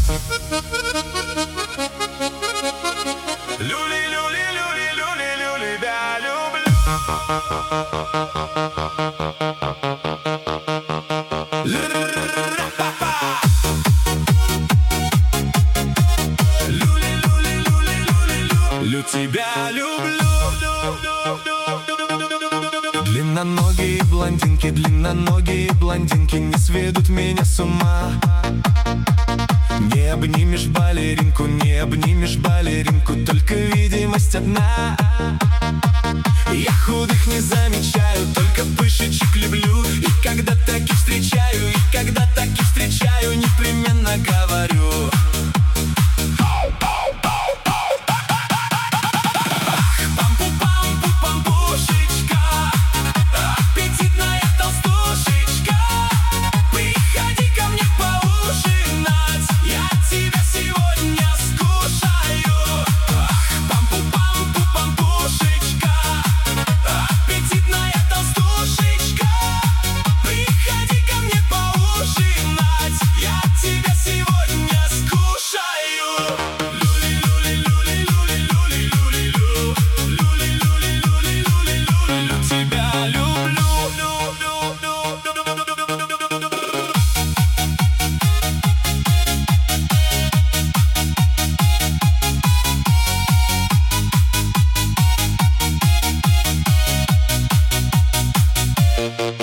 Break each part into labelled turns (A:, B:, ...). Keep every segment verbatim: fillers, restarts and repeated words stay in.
A: Люли, люли, люли, люли, люли, да, люблю. Люли, люли, люли, люли, люблю тебя, люблю. Длинноногие блондинки, длинноногие блондинки не сведут меня с ума. Не обнимешь балеринку, не обнимешь балеринку, только видимость одна. Я худых не замечаю, только пышечек люблю. И когда таких встречаю, и когда таких встречаю, непременно говорю: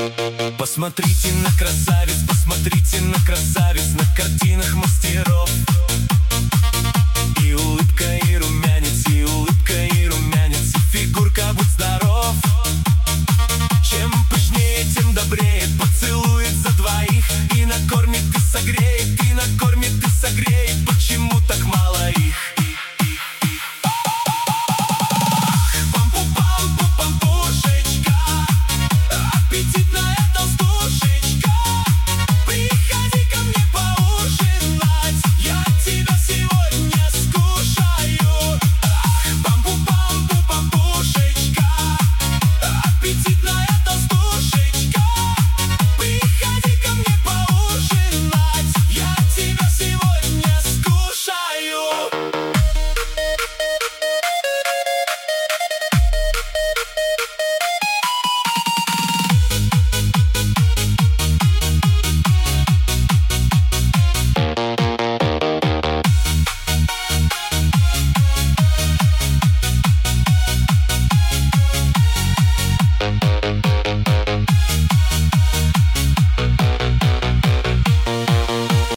A: посмотрите на красавиц, посмотрите на красавиц на картинах мастеров.